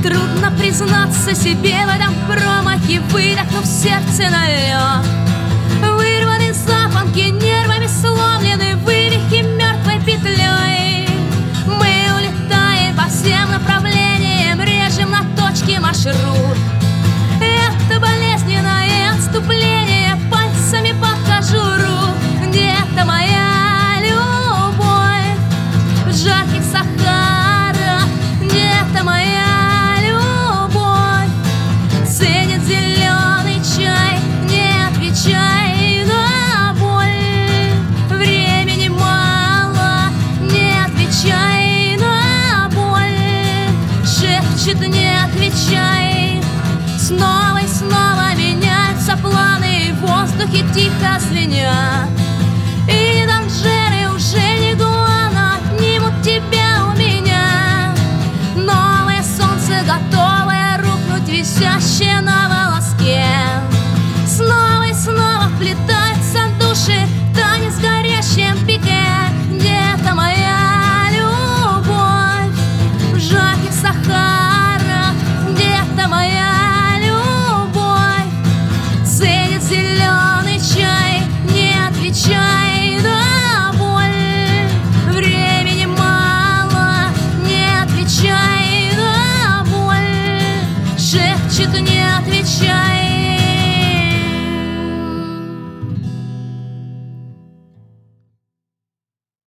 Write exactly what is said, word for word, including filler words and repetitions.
Трудно признаться себе в этом промахе, выдохнув сердце на лед. Вырваны запонки, нервами сломлены вывихи мертвой петлей. Мы улетаем по всем направлениям, режем на точке маршрут. Это болезненное отступление, пальцами по кожуру. Где-то моя любовь в жарких Сахарах, где-то моя любовь ценит зеленый чай. Не отвечай на боль, времени мало. Не отвечай на боль, шепчет, не отвечай. Снова и снова меняются планы, в воздухе тихо звенят. И данжеры уже не гуана отнимут тебя у меня. Новое солнце, готовое рухнуть, висящее на волоске. Снова и снова вплетаются души, танец в горящем пике. Где-то моя любовь в жарких Сахарах, где-то моя зеленый чай. Не отвечай на боль, времени мало. Не отвечай на боль, шепчет, не отвечай.